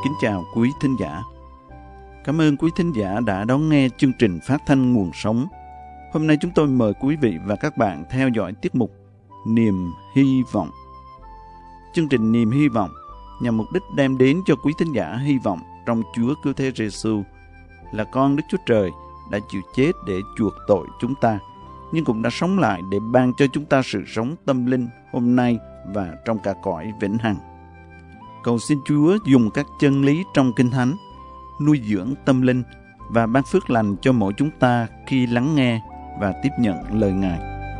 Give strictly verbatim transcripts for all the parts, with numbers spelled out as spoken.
Kính chào quý thính giả. Cảm ơn quý thính giả đã đón nghe chương trình phát thanh Nguồn Sống. Hôm nay chúng tôi mời quý vị và các bạn theo dõi tiết mục Niềm Hy Vọng. Chương trình Niềm Hy Vọng nhằm mục đích đem đến cho quý thính giả hy vọng trong Chúa Cứu Thế Giêsu là con Đức Chúa Trời đã chịu chết để chuộc tội chúng ta, nhưng cũng đã sống lại để ban cho chúng ta sự sống tâm linh hôm nay và trong cả cõi vĩnh hằng. Cầu xin Chúa dùng các chân lý trong Kinh Thánh nuôi dưỡng tâm linh và ban phước lành cho mỗi chúng ta khi lắng nghe và tiếp nhận lời Ngài.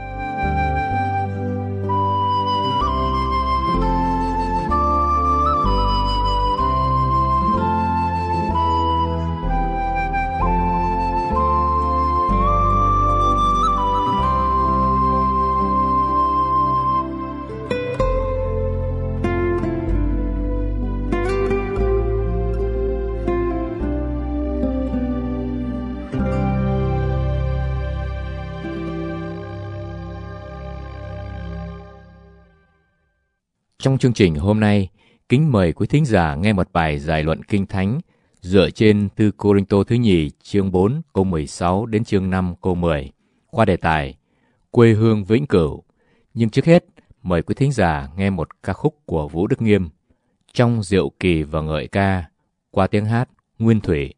Trong chương trình hôm nay, kính mời quý thính giả nghe một bài giải luận Kinh Thánh dựa trên Tư Cô-rinh-tô thứ nhì chương bốn câu mười sáu đến chương năm câu mười qua đề tài Quê hương vĩnh cửu. Nhưng trước hết, mời quý thính giả nghe một ca khúc của Vũ Đức Nghiêm Trong Diệu Kỳ và Ngợi Ca qua tiếng hát Nguyên Thủy.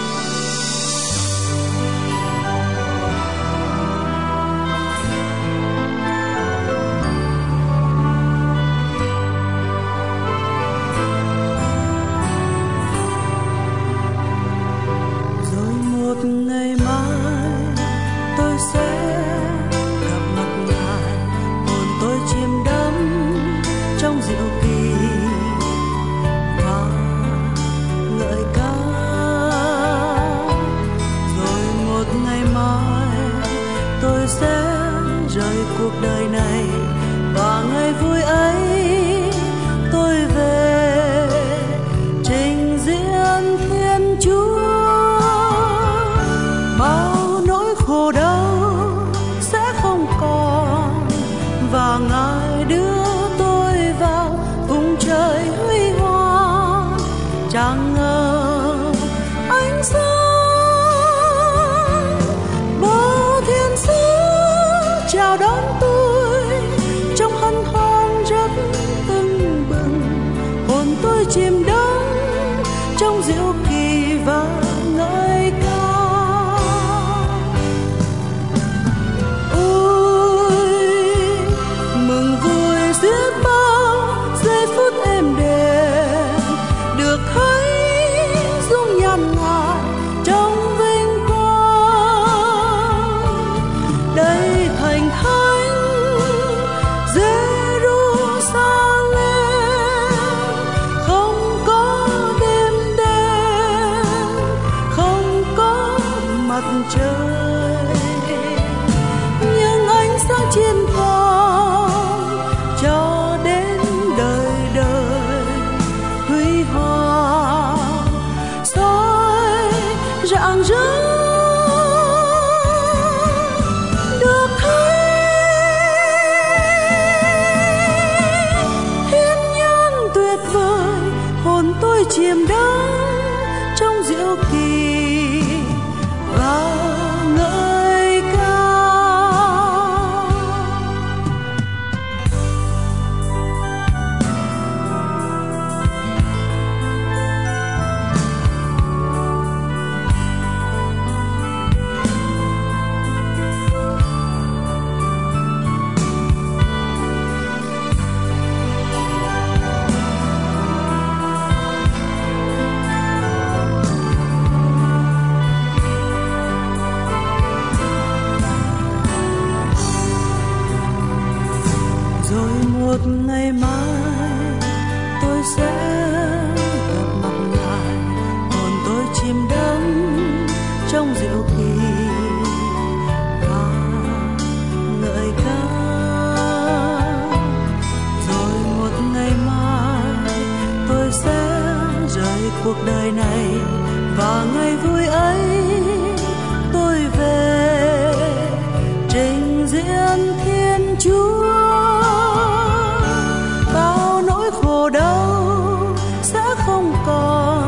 Cuộc đời này và ngày vui ấy tôi về trình diễn Thiên Chúa. Bao nỗi khổ đau sẽ không còn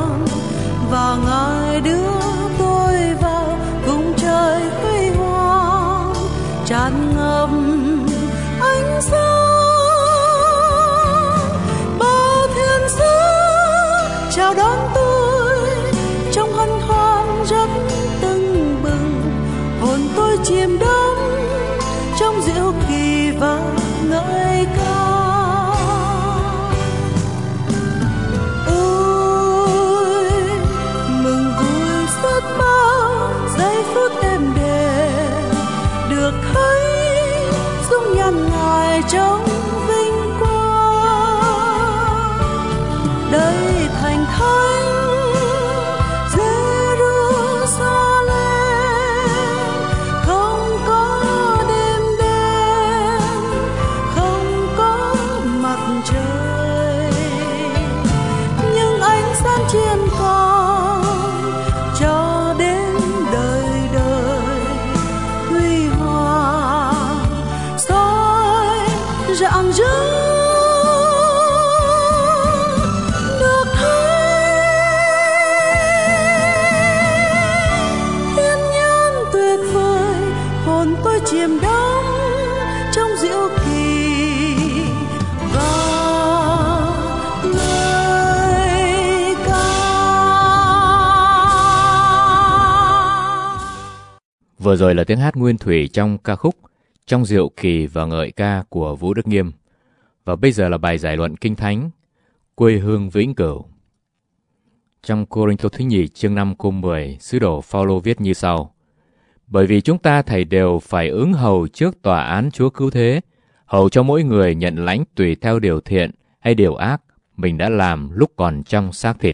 và ngợi ca. Ôi mừng vui rất bao giây phút êm đềm, được thấy dung nhan Ngài trong vinh quang. Đây thành thánh rạng rỡ, được thấy thiên nhiên tuyệt vời, hồn tôi chìm đắm trong diệu kỳ và ngợi ca. Vừa rồi là tiếng hát nguyên thủy trong ca khúc Trong Diệu Kỳ và Ngợi Ca của Vũ Đức Nghiêm. Và bây giờ là bài giải luận Kinh Thánh, Quê hương vĩnh cửu. Trong Cô-rinh-tô thứ nhì chương năm câu mười, sứ đồ Phao-lô viết như sau: Bởi vì chúng ta thầy đều phải ứng hầu trước tòa án Chúa cứu thế, hầu cho mỗi người nhận lãnh tùy theo điều thiện hay điều ác mình đã làm lúc còn trong xác thịt.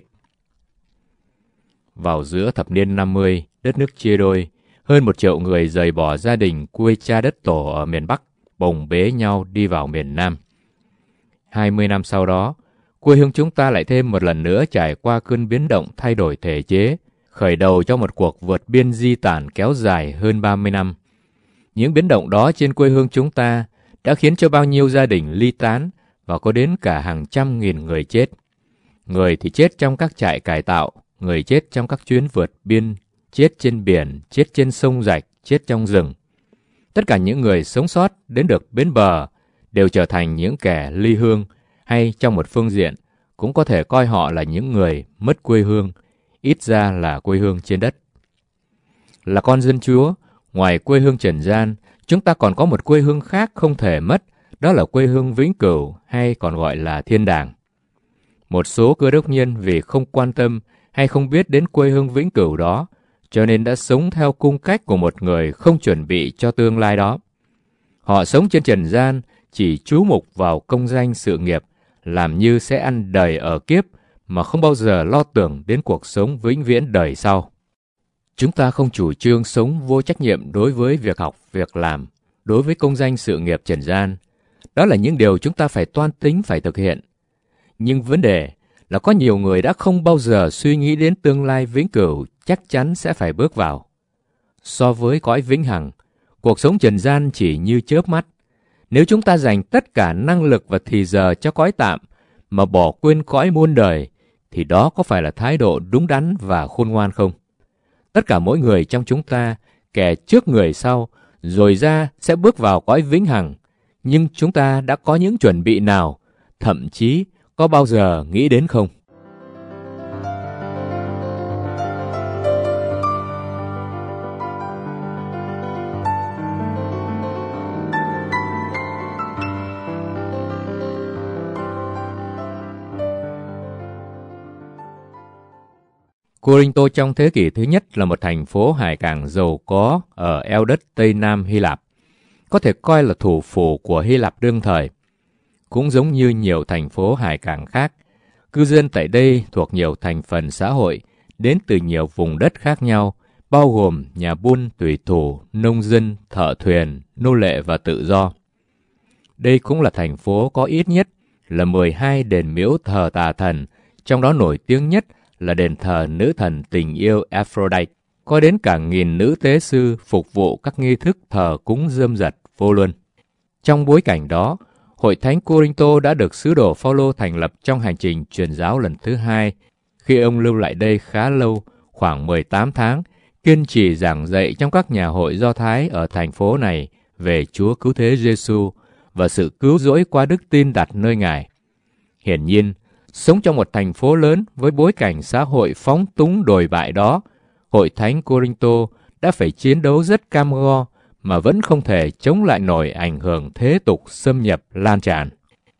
Vào giữa thập niên năm mươi, đất nước chia đôi, hơn một triệu người rời bỏ gia đình quê cha đất tổ ở miền Bắc, bồng bế nhau đi vào miền Nam. Hai mươi năm sau đó, quê hương chúng ta lại thêm một lần nữa trải qua cơn biến động thay đổi thể chế, khởi đầu cho một cuộc vượt biên di tản kéo dài hơn ba mươi năm. Những biến động đó trên quê hương chúng ta đã khiến cho bao nhiêu gia đình ly tán và có đến cả hàng trăm nghìn người chết. Người thì chết trong các trại cải tạo, người chết trong các chuyến vượt biên, chết trên biển, chết trên sông rạch, chết trong rừng. Tất cả những người sống sót đến được bến bờ đều trở thành những kẻ ly hương, hay trong một phương diện cũng có thể coi họ là những người mất quê hương, ít ra là quê hương trên đất. Là con dân Chúa, ngoài quê hương trần gian, chúng ta còn có một quê hương khác không thể mất, đó là quê hương vĩnh cửu hay còn gọi là thiên đàng. Một số cơ đốc nhân vì không quan tâm hay không biết đến quê hương vĩnh cửu đó, cho nên đã sống theo cung cách của một người không chuẩn bị cho tương lai đó. Họ sống trên trần gian, chỉ chú mục vào công danh sự nghiệp, làm như sẽ ăn đầy ở kiếp, mà không bao giờ lo tưởng đến cuộc sống vĩnh viễn đời sau. Chúng ta không chủ trương sống vô trách nhiệm đối với việc học, việc làm, đối với công danh sự nghiệp trần gian. Đó là những điều chúng ta phải toan tính, phải thực hiện. Nhưng vấn đề là có nhiều người đã không bao giờ suy nghĩ đến tương lai vĩnh cửu chắc chắn sẽ phải bước vào. So với cõi vĩnh hằng, cuộc sống trần gian chỉ như chớp mắt. Nếu chúng ta dành tất cả năng lực và thì giờ cho cõi tạm mà bỏ quên cõi muôn đời, thì đó có phải là thái độ đúng đắn và khôn ngoan không? Tất cả mỗi người trong chúng ta, kẻ trước người sau, rồi ra sẽ bước vào cõi vĩnh hằng. Nhưng chúng ta đã có những chuẩn bị nào, thậm chí có bao giờ nghĩ đến không? Cô-rinh-tô trong thế kỷ thứ nhất là một thành phố hải cảng giàu có ở eo đất Tây Nam Hy Lạp, có thể coi là thủ phủ của Hy Lạp đương thời. Cũng giống như nhiều thành phố hải cảng khác, cư dân tại đây thuộc nhiều thành phần xã hội, đến từ nhiều vùng đất khác nhau, bao gồm nhà buôn, thủy thủ, nông dân, thợ thuyền, nô lệ và tự do. Đây cũng là thành phố có ít nhất là mười hai đền miếu thờ tà thần, trong đó nổi tiếng nhất là đền thờ nữ thần tình yêu Aphrodite, có đến cả nghìn nữ tế sư phục vụ các nghi thức thờ cúng rơm rật vô luân. Trong bối cảnh đó, Hội Thánh Cô-rinh-tô đã được sứ đồ Phao-lô thành lập trong hành trình truyền giáo lần thứ hai, khi ông lưu lại đây khá lâu, khoảng mười tám tháng, kiên trì giảng dạy trong các nhà hội Do Thái ở thành phố này về Chúa Cứu Thế Giêsu và sự cứu rỗi qua đức tin đặt nơi Ngài. Hiển nhiên, sống trong một thành phố lớn với bối cảnh xã hội phóng túng đồi bại đó, Hội Thánh Cô-rinh-tô đã phải chiến đấu rất cam go mà vẫn không thể chống lại nổi ảnh hưởng thế tục xâm nhập lan tràn.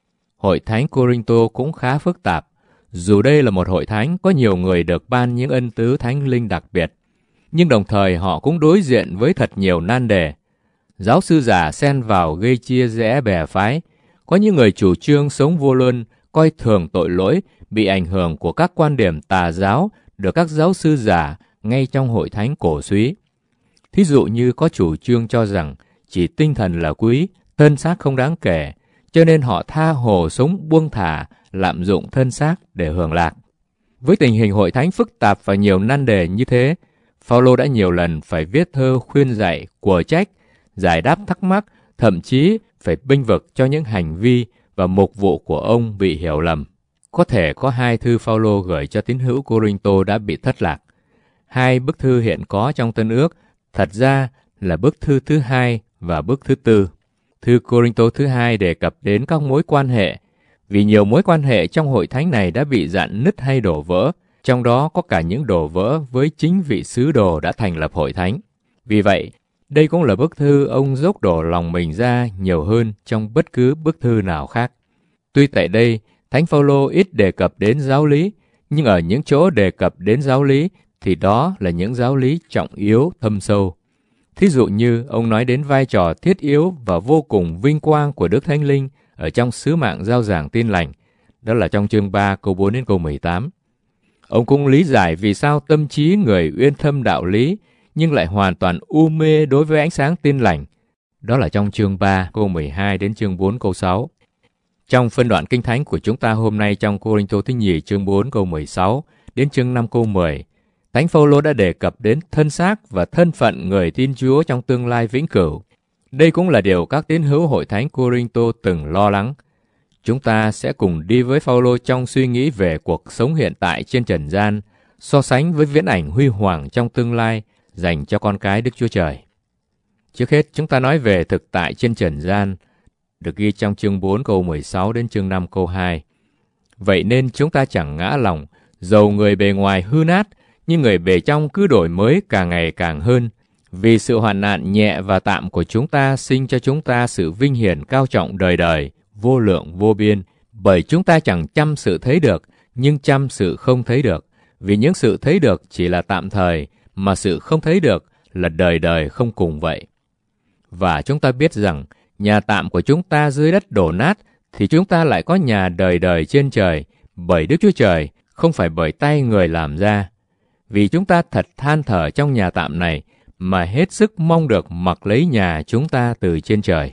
Hội thánh Cô-rinh-tô cũng khá phức tạp. Dù đây là một hội thánh có nhiều người được ban những ân tứ thánh linh đặc biệt, nhưng đồng thời họ cũng đối diện với thật nhiều nan đề. Giáo sư giả xen vào gây chia rẽ bè phái. Có những người chủ trương sống vô luân, coi thường tội lỗi, bị ảnh hưởng của các quan điểm tà giáo được các giáo sư giả ngay trong hội thánh cổ suý. Thí dụ như có chủ trương cho rằng chỉ tinh thần là quý, thân xác không đáng kể, cho nên họ tha hồ sống buông thả, lạm dụng thân xác để hưởng lạc. Với tình hình hội thánh phức tạp và nhiều nan đề như thế, Phao-lô đã nhiều lần phải viết thơ khuyên dạy, của trách, giải đáp thắc mắc, thậm chí phải bênh vực cho những hành vi và mục vụ của ông bị hiểu lầm. Có thể có hai thư Phao-lô gửi cho tín hữu Cô-rinh-tô đã bị thất lạc. Hai bức thư hiện có trong Tân Ước thật ra là bức thư thứ hai và bức thứ tư. Thư Cô-rinh-tô thứ hai đề cập đến các mối quan hệ, vì nhiều mối quan hệ trong hội thánh này đã bị rạn nứt hay đổ vỡ, trong đó có cả những đổ vỡ với chính vị sứ đồ đã thành lập hội thánh. Vì vậy, đây cũng là bức thư ông dốc đổ lòng mình ra nhiều hơn trong bất cứ bức thư nào khác. Tuy tại đây, Thánh Phao-lô ít đề cập đến giáo lý, nhưng ở những chỗ đề cập đến giáo lý thì đó là những giáo lý trọng yếu, thâm sâu. Thí dụ như ông nói đến vai trò thiết yếu và vô cùng vinh quang của Đức Thánh Linh ở trong sứ mạng rao giảng tin lành, đó là trong chương ba câu bốn đến câu mười tám. Ông cũng lý giải vì sao tâm trí người uyên thâm đạo lý nhưng lại hoàn toàn u mê đối với ánh sáng tin lành, đó là trong chương ba câu mười hai đến chương bốn câu sáu. Trong phân đoạn kinh thánh của chúng ta hôm nay trong Cô-rinh-tô thứ nhì chương bốn câu mười sáu đến chương năm câu mười, Thánh Phao-lô đã đề cập đến thân xác và thân phận người tin Chúa trong tương lai vĩnh cửu. Đây cũng là điều các tín hữu hội thánh Cô-rinh-tô từng lo lắng. Chúng ta sẽ cùng đi với Phao-lô trong suy nghĩ về cuộc sống hiện tại trên trần gian, so sánh với viễn ảnh huy hoàng trong tương lai dành cho con cái Đức Chúa Trời. Trước hết, chúng ta nói về thực tại trên trần gian, được ghi trong chương bốn câu mười sáu đến chương năm câu hai. Vậy nên chúng ta chẳng ngã lòng, dầu người bề ngoài hư nát, nhưng người bề trong cứ đổi mới càng ngày càng hơn. Vì sự hoạn nạn nhẹ và tạm của chúng ta sinh cho chúng ta sự vinh hiển cao trọng đời đời, vô lượng vô biên. Bởi chúng ta chẳng chăm sự thấy được, nhưng chăm sự không thấy được. Vì những sự thấy được chỉ là tạm thời, mà sự không thấy được là đời đời không cùng vậy. Và chúng ta biết rằng, nhà tạm của chúng ta dưới đất đổ nát, thì chúng ta lại có nhà đời đời trên trời, bởi Đức Chúa Trời, không phải bởi tay người làm ra. Vì chúng ta thật than thở trong nhà tạm này, mà hết sức mong được mặc lấy nhà chúng ta từ trên trời.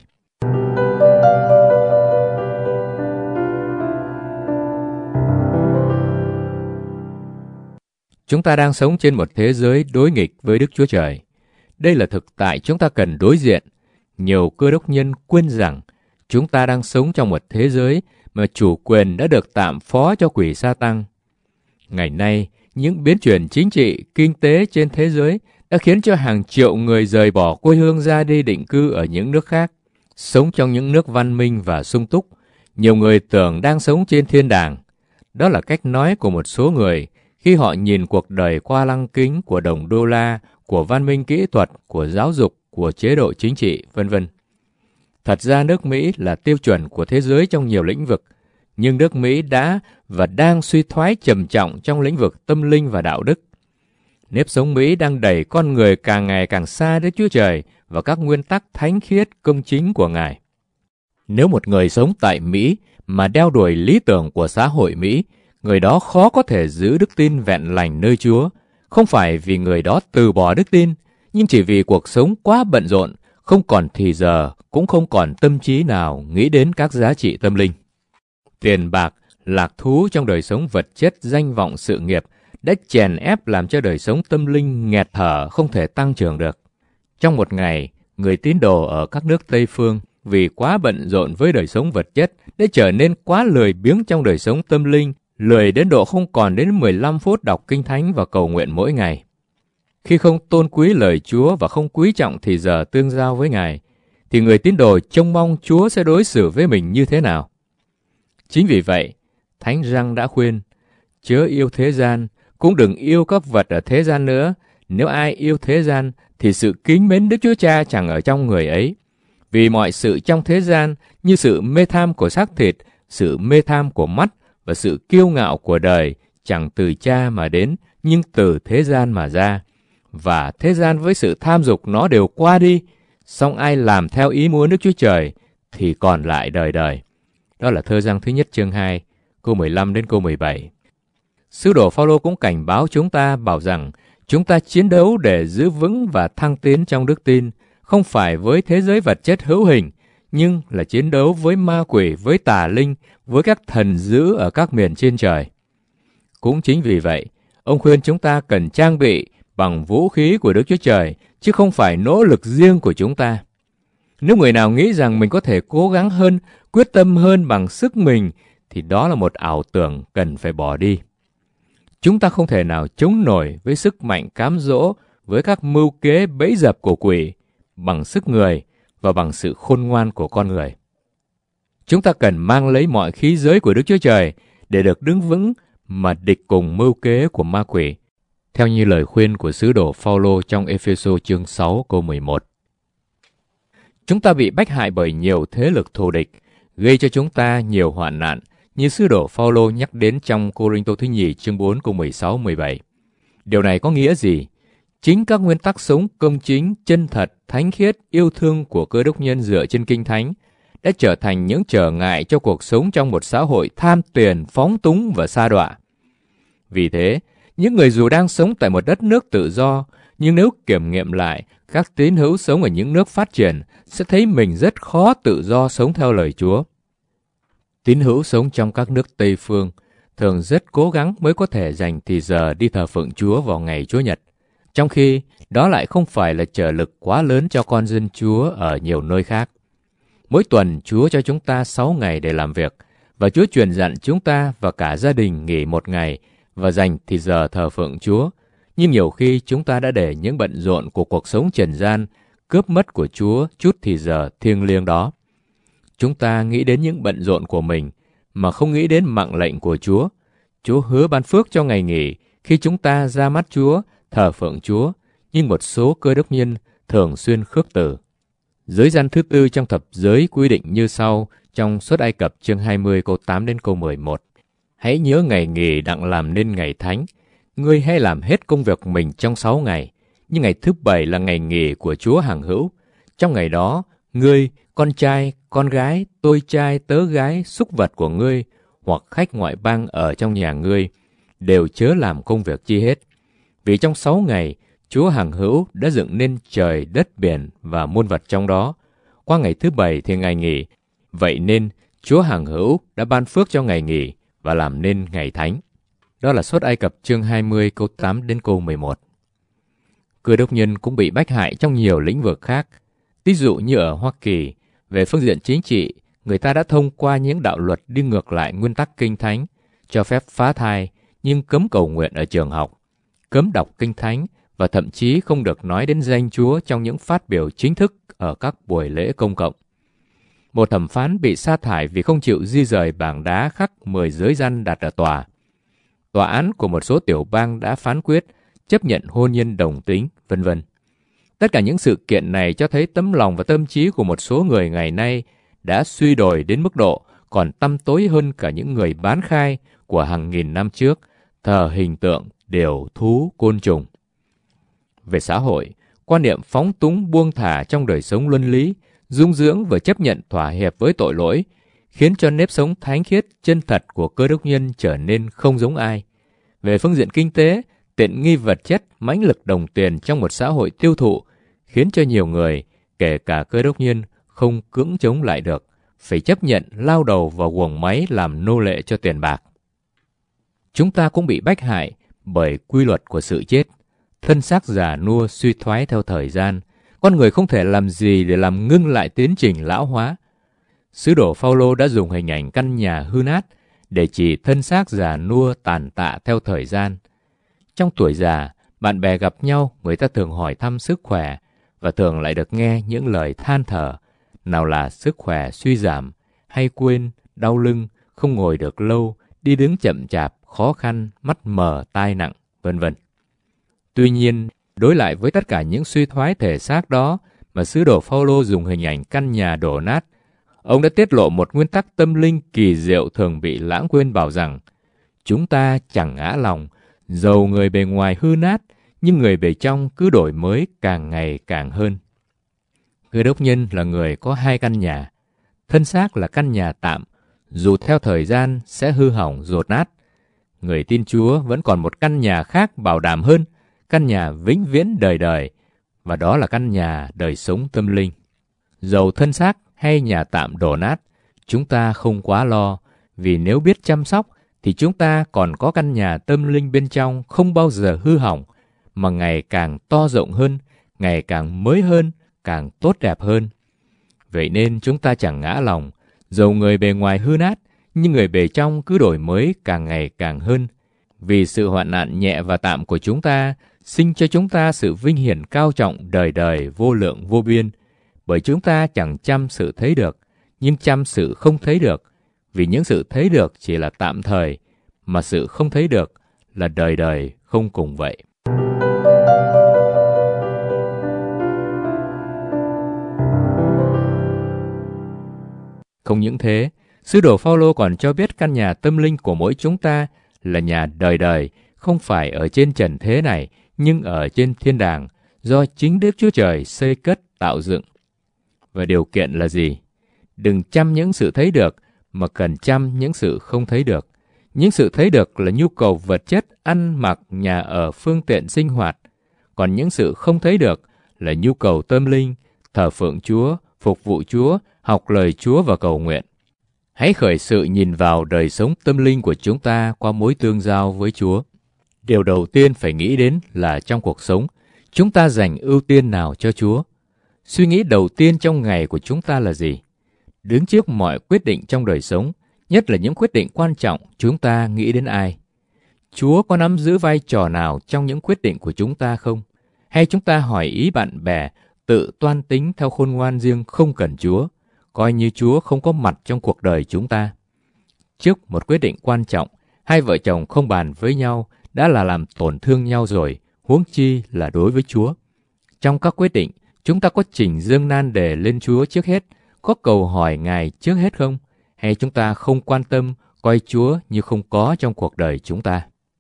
Chúng ta đang sống trên một thế giới đối nghịch với Đức Chúa Trời. Đây là thực tại chúng ta cần đối diện. Nhiều cơ đốc nhân quên rằng chúng ta đang sống trong một thế giới mà chủ quyền đã được tạm phó cho quỷ Sa-tăng. Ngày nay, những biến chuyển chính trị, kinh tế trên thế giới đã khiến cho hàng triệu người rời bỏ quê hương ra đi định cư ở những nước khác, sống trong những nước văn minh và sung túc. Nhiều người tưởng đang sống trên thiên đàng. Đó là cách nói của một số người khi họ nhìn cuộc đời qua lăng kính của đồng đô la, của văn minh kỹ thuật, của giáo dục, của chế độ chính trị, vân vân. Thật ra nước Mỹ là tiêu chuẩn của thế giới trong nhiều lĩnh vực, nhưng nước Mỹ đã và đang suy thoái trầm trọng trong lĩnh vực tâm linh và đạo đức. Nếp sống Mỹ đang đẩy con người càng ngày càng xa Đức Chúa Trời và các nguyên tắc thánh khiết công chính của Ngài. Nếu một người sống tại Mỹ mà đeo đuổi lý tưởng của xã hội Mỹ, người đó khó có thể giữ đức tin vẹn lành nơi Chúa, không phải vì người đó từ bỏ đức tin, nhưng chỉ vì cuộc sống quá bận rộn, không còn thì giờ, cũng không còn tâm trí nào nghĩ đến các giá trị tâm linh. Tiền bạc, lạc thú trong đời sống vật chất, danh vọng, sự nghiệp đã chèn ép làm cho đời sống tâm linh nghẹt thở, không thể tăng trưởng được. Trong một ngày, người tín đồ ở các nước Tây Phương vì quá bận rộn với đời sống vật chất đã trở nên quá lười biếng trong đời sống tâm linh, lười đến độ không còn đến mười lăm phút đọc kinh thánh và cầu nguyện mỗi ngày. Khi không tôn quý lời Chúa và không quý trọng thì giờ tương giao với Ngài, thì người tín đồ trông mong Chúa sẽ đối xử với mình như thế nào. Chính vì vậy, Thánh Răng đã khuyên, chớ yêu thế gian, cũng đừng yêu các vật ở thế gian nữa, Nếu ai yêu thế gian thì sự kính mến Đức Chúa Cha chẳng ở trong người ấy. Vì mọi sự trong thế gian như sự mê tham của xác thịt, sự mê tham của mắt và sự kiêu ngạo của đời chẳng từ Cha mà đến, nhưng từ thế gian mà ra. Và thế gian với sự tham dục nó đều qua đi, song ai làm theo ý muốn Đức Chúa Trời thì còn lại đời đời. Đó là thơ Giăng thứ nhất chương hai, câu mười lăm đến câu mười bảy. Sứ đồ Phao-lô cũng cảnh báo chúng ta bảo rằng chúng ta chiến đấu để giữ vững và thăng tiến trong đức tin, không phải với thế giới vật chất hữu hình, nhưng là chiến đấu với ma quỷ, với tà linh, với các thần dữ ở các miền trên trời. Cũng chính vì vậy, ông khuyên chúng ta cần trang bị bằng vũ khí của Đức Chúa Trời, chứ không phải nỗ lực riêng của chúng ta. Nếu người nào nghĩ rằng mình có thể cố gắng hơn, quyết tâm hơn bằng sức mình, thì đó là một ảo tưởng cần phải bỏ đi. Chúng ta không thể nào chống nổi với sức mạnh cám dỗ, với các mưu kế bẫy dập của quỷ, bằng sức người và bằng sự khôn ngoan của con người. Chúng ta cần mang lấy mọi khí giới của Đức Chúa Trời để được đứng vững mà địch cùng mưu kế của ma quỷ, theo như lời khuyên của sứ đồ Phao-lô trong Ê-phê-sô chương sáu câu mười một. Chúng ta bị bách hại bởi nhiều thế lực thù địch, gây cho chúng ta nhiều hoạn nạn, như sứ đồ Phao-lô nhắc đến trong Cô-rinh-tô thứ nhì chương bốn câu mười sáu mười bảy. Điều này có nghĩa gì? Chính các nguyên tắc sống công chính, chân thật, thánh khiết, yêu thương của Cơ Đốc nhân dựa trên Kinh Thánh đã trở thành những trở ngại cho cuộc sống trong một xã hội tham tiền, phóng túng và sa đọa. Vì thế, những người dù đang sống tại một đất nước tự do, nhưng nếu kiểm nghiệm lại, các tín hữu sống ở những nước phát triển sẽ thấy mình rất khó tự do sống theo lời Chúa. Tín hữu sống trong các nước Tây phương thường rất cố gắng mới có thể dành thì giờ đi thờ phượng Chúa vào ngày Chúa Nhật, trong khi đó lại không phải là trở lực quá lớn cho con dân Chúa ở nhiều nơi khác. Mỗi tuần Chúa cho chúng ta sáu ngày để làm việc, và Chúa truyền dặn chúng ta và cả gia đình nghỉ một ngày và dành thì giờ thờ phượng Chúa. Nhưng nhiều khi chúng ta đã để những bận rộn của cuộc sống trần gian cướp mất của Chúa chút thì giờ thiêng liêng đó. Chúng ta nghĩ đến những bận rộn của mình mà không nghĩ đến mạng lệnh của Chúa. Chúa hứa ban phước cho ngày nghỉ khi chúng ta ra mắt Chúa, thờ phượng Chúa, nhưng một số Cơ Đốc nhân thường xuyên khước từ. Giới gian thứ tư trong thập giới quy định như sau trong Xuất Ai Cập chương hai mươi câu tám đến câu mười một. Hãy nhớ ngày nghỉ đặng làm nên ngày thánh. Ngươi hãy làm hết công việc mình trong sáu ngày, nhưng ngày thứ bảy là ngày nghỉ của Chúa hằng hữu. Trong ngày đó, ngươi, con trai, con gái, tôi trai, tớ gái, súc vật của ngươi, hoặc khách ngoại bang ở trong nhà ngươi, đều chớ làm công việc chi hết. Vì trong sáu ngày, Chúa hằng hữu đã dựng nên trời, đất, biển và muôn vật trong đó. Qua ngày thứ bảy thì ngày nghỉ. Vậy nên, Chúa hằng hữu đã ban phước cho ngày nghỉ và làm nên ngày thánh. Đó là Xuất Ai Cập chương hai mươi câu tám đến câu mười một. Cơ đốc nhân cũng bị bách hại trong nhiều lĩnh vực khác. Ví dụ như ở Hoa Kỳ, về phương diện chính trị, người ta đã thông qua những đạo luật đi ngược lại nguyên tắc Kinh Thánh, cho phép phá thai nhưng cấm cầu nguyện ở trường học, cấm đọc Kinh Thánh và thậm chí không được nói đến danh Chúa trong những phát biểu chính thức ở các buổi lễ công cộng. Một thẩm phán bị sa thải vì không chịu di rời bảng đá khắc mười giới răn đặt ở tòa. Tòa án của một số tiểu bang đã phán quyết chấp nhận hôn nhân đồng tính, vân vân. Tất cả những sự kiện này cho thấy tấm lòng và tâm trí của một số người ngày nay đã suy đồi đến mức độ còn tăm tối hơn cả những người bán khai của hàng nghìn năm trước, thờ hình tượng điều thú côn trùng. Về xã hội, quan niệm phóng túng buông thả trong đời sống luân lý, dung dưỡng và chấp nhận thỏa hiệp với tội lỗi, khiến cho nếp sống thánh khiết chân thật của Cơ Đốc nhân trở nên không giống ai. Về phương diện kinh tế, tiện nghi vật chất, mãnh lực đồng tiền trong một xã hội tiêu thụ khiến cho nhiều người, kể cả Cơ Đốc nhân, không cưỡng chống lại được, phải chấp nhận lao đầu vào guồng máy làm nô lệ cho tiền bạc. Chúng ta cũng bị bách hại bởi quy luật của sự chết. Thân xác già nua suy thoái theo thời gian, con người không thể làm gì để làm ngưng lại tiến trình lão hóa. Sứ đồ Phao-lô đã dùng hình ảnh căn nhà hư nát để chỉ thân xác già nua tàn tạ theo thời gian. Trong tuổi già, bạn bè gặp nhau, người ta thường hỏi thăm sức khỏe và thường lại được nghe những lời than thở, nào là sức khỏe suy giảm, hay quên, đau lưng, không ngồi được lâu, đi đứng chậm chạp, khó khăn, mắt mờ, tai nặng, vân vân. Tuy nhiên, Đối lại với tất cả những suy thoái thể xác đó mà sứ đồ Phaolô dùng hình ảnh căn nhà đổ nát, ông đã tiết lộ một nguyên tắc tâm linh kỳ diệu thường bị lãng quên, bảo rằng chúng ta chẳng ngã lòng, dầu người bề ngoài hư nát, nhưng người bề trong cứ đổi mới càng ngày càng hơn. Cơ đốc nhân là người có hai căn nhà. Thân xác là căn nhà tạm, dù theo thời gian sẽ hư hỏng dột nát. Người tin Chúa vẫn còn một căn nhà khác bảo đảm hơn, căn nhà vĩnh viễn đời đời, và đó là căn nhà đời sống tâm linh. Dầu thân xác hay nhà tạm đổ nát, chúng ta không quá lo, vì nếu biết chăm sóc thì chúng ta còn có căn nhà tâm linh bên trong không bao giờ hư hỏng, mà ngày càng to rộng hơn, ngày càng mới hơn, càng tốt đẹp hơn. Vậy nên chúng ta chẳng ngã lòng, dầu người bề ngoài hư nát, nhưng người bề trong cứ đổi mới càng ngày càng hơn. Vì sự hoạn nạn nhẹ và tạm của chúng ta sinh cho chúng ta sự vinh hiển cao trọng đời đời vô lượng vô biên. Bởi chúng ta chẳng chăm sự thấy được, nhưng chăm sự không thấy được. Vì những sự thấy được chỉ là tạm thời, mà sự không thấy được là đời đời không cùng vậy. Không những thế, sứ đồ Phaolô còn cho biết căn nhà tâm linh của mỗi chúng ta là nhà đời đời, không phải ở trên trần thế này, nhưng ở trên thiên đàng, do chính Đức Chúa Trời xây cất tạo dựng. Và điều kiện là gì? Đừng chăm những sự thấy được, mà cần chăm những sự không thấy được. Những sự thấy được là nhu cầu vật chất, ăn mặc, nhà ở, phương tiện sinh hoạt. Còn những sự không thấy được là nhu cầu tâm linh, thờ phượng Chúa, phục vụ Chúa, học lời Chúa và cầu nguyện. Hãy khởi sự nhìn vào đời sống tâm linh của chúng ta qua mối tương giao với Chúa. Điều đầu tiên phải nghĩ đến là trong cuộc sống, chúng ta dành ưu tiên nào cho Chúa? Suy nghĩ đầu tiên trong ngày của chúng ta là gì? Đứng trước mọi quyết định trong đời sống, nhất là những quyết định quan trọng, chúng ta nghĩ đến ai? Chúa có nắm giữ vai trò nào trong những quyết định của chúng ta không? Hay chúng ta hỏi ý bạn bè, tự toan tính theo khôn ngoan riêng không cần Chúa, coi như Chúa không có mặt trong cuộc đời chúng ta? Trước một quyết định quan trọng, hai vợ chồng không bàn với nhau đã là làm tổn thương nhau rồi, huống chi là đối với Chúa. Trong các quyết định, chúng ta có trình dâng nan đề lên Chúa trước hết, có cầu hỏi Ngài trước hết không? Hay chúng ta không quan tâm, coi Chúa như không có trong cuộc đời chúng ta?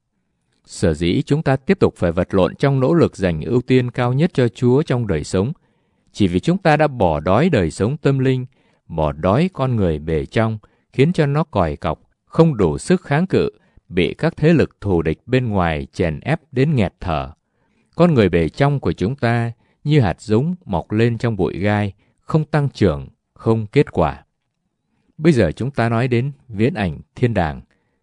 Sở dĩ chúng ta tiếp tục phải vật lộn trong nỗ lực dành ưu tiên cao nhất cho Chúa trong đời sống, chỉ vì chúng ta đã bỏ đói đời sống tâm linh, bỏ đói con người bề trong, khiến cho nó còi cọc, không đủ sức kháng cự, bị các thế lực thù địch bên ngoài chèn ép đến nghẹt thở. Con người bề trong của chúng ta như hạt giống mọc lên trong bụi gai, không tăng trưởng, không kết quả. Bây giờ chúng ta nói đến viễn ảnh thiên đàng.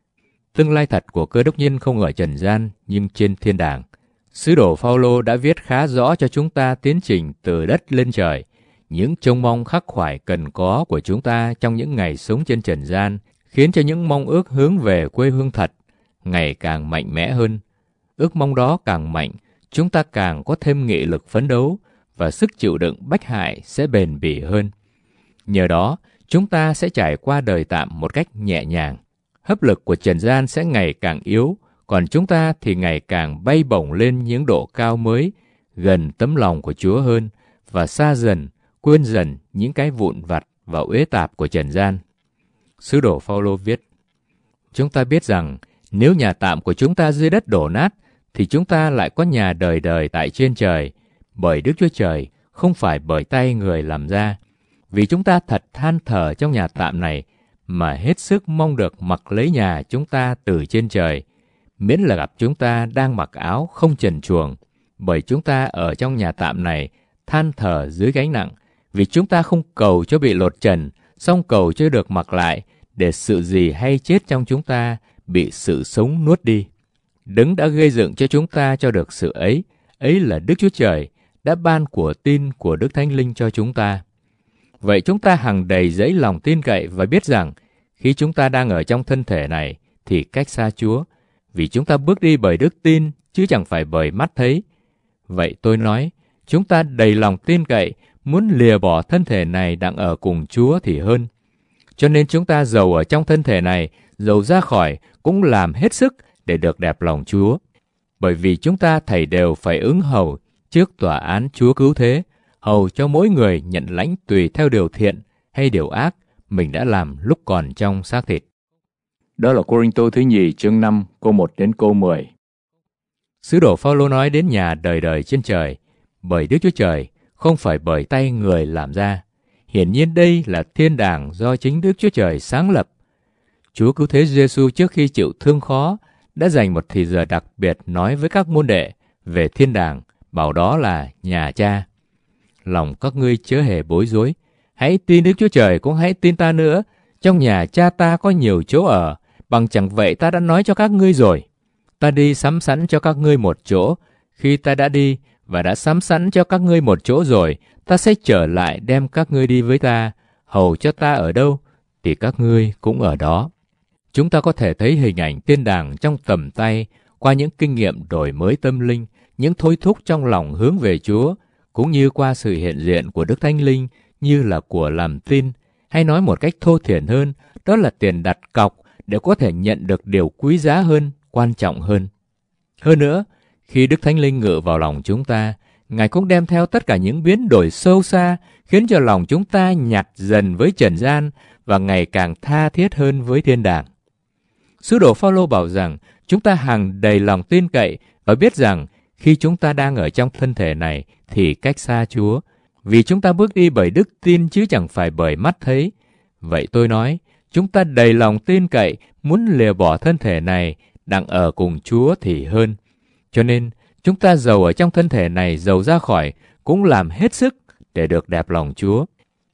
Tương lai thật của cơ đốc nhân không ở trần gian, nhưng trên thiên đàng. Sứ đồ Phaolô đã viết khá rõ cho chúng ta tiến trình từ đất lên trời, những trông mong khắc khoải cần có của chúng ta trong những ngày sống trên trần gian, khiến cho những mong ước hướng về quê hương thật ngày càng mạnh mẽ hơn. Ước mong đó càng mạnh, chúng ta càng có thêm nghị lực phấn đấu, và sức chịu đựng bách hại sẽ bền bỉ hơn. Nhờ đó, chúng ta sẽ trải qua đời tạm một cách nhẹ nhàng. Hấp lực của trần gian sẽ ngày càng yếu, còn chúng ta thì ngày càng bay bổng lên những độ cao mới, gần tấm lòng của Chúa hơn, và xa dần, quên dần những cái vụn vặt và uế tạp của trần gian. Sứ đồ Phaolô viết: chúng ta biết rằng nếu nhà tạm của chúng ta dưới đất đổ nát, thì chúng ta lại có nhà đời đời tại trên trời, bởi Đức Chúa Trời, không phải bởi tay người làm ra. Vì chúng ta thật than thở trong nhà tạm này, mà hết sức mong được mặc lấy nhà chúng ta từ trên trời, miễn là gặp chúng ta đang mặc áo không trần truồng. Bởi chúng ta ở trong nhà tạm này than thở dưới gánh nặng, vì chúng ta không cầu cho bị lột trần, song cầu cho được mặc lại, để sự gì hay chết trong chúng ta bị sự sống nuốt đi. Đấng đã gây dựng cho chúng ta cho được sự ấy, ấy là Đức Chúa Trời, đã ban của tin của Đức Thánh Linh cho chúng ta. Vậy chúng ta hằng đầy dẫy lòng tin cậy và biết rằng, khi chúng ta đang ở trong thân thể này, thì cách xa Chúa, vì chúng ta bước đi bởi đức tin, chứ chẳng phải bởi mắt thấy. Vậy tôi nói, chúng ta đầy lòng tin cậy, muốn lìa bỏ thân thể này đang ở cùng Chúa thì hơn. Cho nên chúng ta dầu ở trong thân thể này, dầu ra khỏi, cũng làm hết sức để được đẹp lòng Chúa. bởi vì chúng ta thảy đều phải ứng hầu trước tòa án Chúa cứu thế, hầu cho mỗi người nhận lãnh tùy theo điều thiện hay điều ác mình đã làm lúc còn trong xác thịt. Đó là Cô-rinh-tô thứ nhì chương năm câu một đến câu mười. Sứ đồ Phao-lô nói đến nhà đời đời trên trời, bởi Đức Chúa Trời, không phải bởi tay người làm ra. Hiển nhiên đây là thiên đàng do chính Đức Chúa Trời sáng lập. Chúa cứu thế Giê-xu trước khi chịu thương khó đã dành một thì giờ đặc biệt nói với các môn đệ về thiên đàng, bảo đó là nhà Cha. Lòng các ngươi chớ hề bối rối, hãy tin Đức Chúa Trời cũng hãy tin ta nữa. Trong nhà Cha ta có nhiều chỗ ở, bằng chẳng vậy ta đã nói cho các ngươi rồi. Ta đi sắm sẵn cho các ngươi một chỗ. Khi ta đã đi và đã sắm sẵn cho các ngươi một chỗ rồi, ta sẽ trở lại đem các ngươi đi với ta, hầu cho ta ở đâu thì các ngươi cũng ở đó. Chúng ta có thể thấy hình ảnh thiên đàng trong tầm tay qua những kinh nghiệm đổi mới tâm linh, những thôi thúc trong lòng hướng về Chúa, cũng như qua sự hiện diện của Đức Thánh Linh như là của làm tin, hay nói một cách thô thiển hơn, đó là tiền đặt cọc để có thể nhận được điều quý giá hơn, quan trọng hơn. Hơn nữa, khi Đức Thánh Linh ngự vào lòng chúng ta, Ngài cũng đem theo tất cả những biến đổi sâu xa, khiến cho lòng chúng ta nhạt dần với trần gian và ngày càng tha thiết hơn với thiên đàng. Sứ đồ Phao-lô bảo rằng chúng ta hằng đầy lòng tin cậy và biết rằng khi chúng ta đang ở trong thân thể này thì cách xa Chúa, vì chúng ta bước đi bởi đức tin chứ chẳng phải bởi mắt thấy. Vậy tôi nói, chúng ta đầy lòng tin cậy, muốn lìa bỏ thân thể này, đặng ở cùng Chúa thì hơn. Cho nên, chúng ta giàu ở trong thân thể này, giàu ra khỏi, cũng làm hết sức để được đẹp lòng Chúa.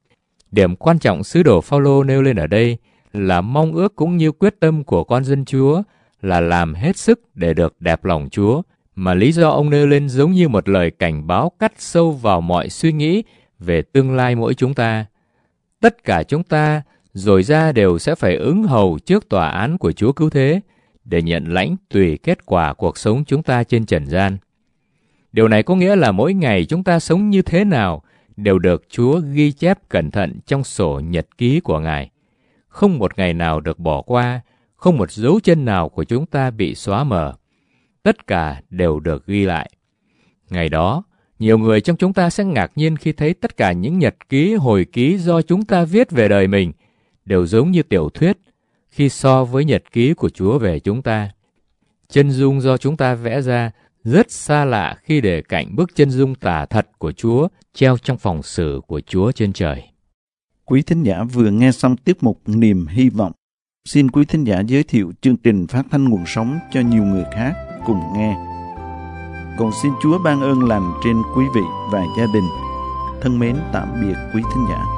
Điểm quan trọng sứ đồ Phao-lô nêu lên ở đây là mong ước cũng như quyết tâm của con dân Chúa là làm hết sức để được đẹp lòng Chúa, mà lý do ông nêu lên giống như một lời cảnh báo cắt sâu vào mọi suy nghĩ về tương lai mỗi chúng ta. Tất cả chúng ta rồi ra đều sẽ phải ứng hầu trước tòa án của Chúa cứu thế để nhận lãnh tùy kết quả cuộc sống chúng ta trên trần gian. Điều này có nghĩa là mỗi ngày chúng ta sống như thế nào đều được Chúa ghi chép cẩn thận trong sổ nhật ký của Ngài. Không một ngày nào được bỏ qua, không một dấu chân nào của chúng ta bị xóa mờ. Tất cả đều được ghi lại. Ngày đó, nhiều người trong chúng ta sẽ ngạc nhiên khi thấy tất cả những nhật ký, hồi ký do chúng ta viết về đời mình đều giống như tiểu thuyết khi so với nhật ký của Chúa về chúng ta. Chân dung do chúng ta vẽ ra rất xa lạ khi để cạnh bức chân dung tả thật của Chúa treo trong phòng xử của Chúa trên trời. Quý thính giả vừa nghe xong tiết mục Niềm Hy Vọng. Xin quý thính giả giới thiệu chương trình phát thanh nguồn sống cho nhiều người khác cùng nghe. Còn xin Chúa ban ơn lành trên quý vị và gia đình. Thân mến tạm biệt quý thính giả.